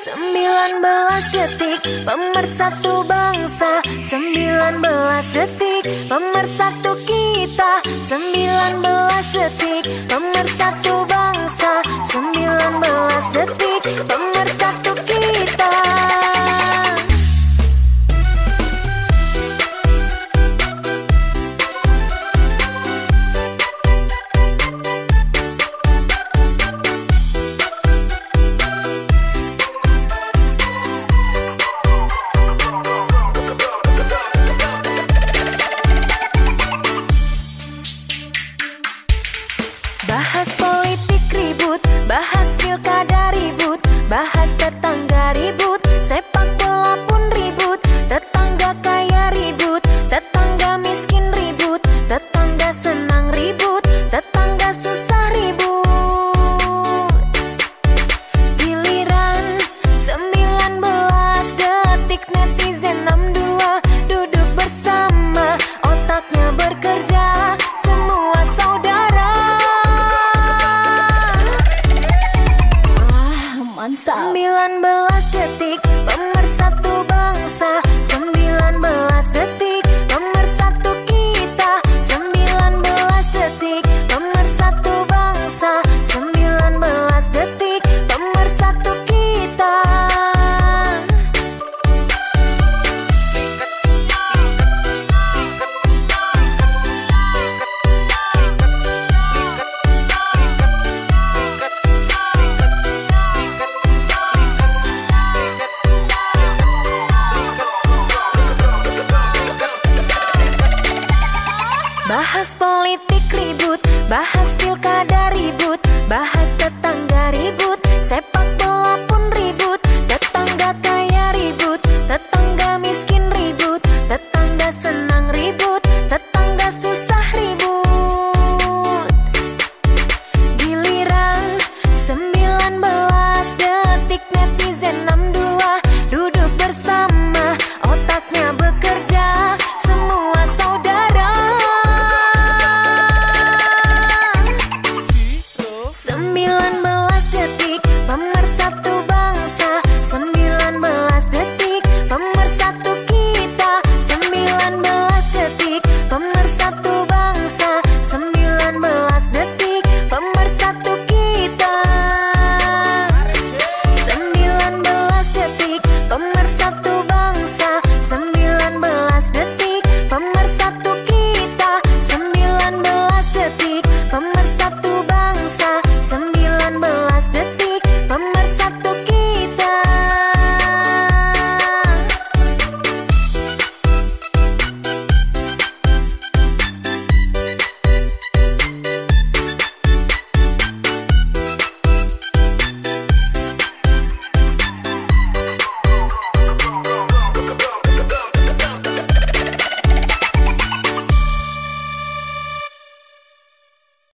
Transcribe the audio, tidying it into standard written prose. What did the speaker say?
19 detik pemersatu bangsa, 19 detik pemersatu kita, 19 detik pemersatu bangsa, 19 detik pemersatu kita. Bahas politik ribut, bahas pilkada ribut, bahas tetangga ribut, sepak bola pun ribut, tetangga kaya ribut, tetangga miskin ribut, tetangga senang ribut, tetangga susah ribut. Giliran 19 detik netizen 62 duduk bersama, otaknya bekerja, semua saudara. 19 detik pemersatu bangsa, 19 detik pemersatu kita, 19 detik pemersatu bangsa, 19 detik pemersatu kita. Bahas politik ribut, bahas pilkada ribut, bahas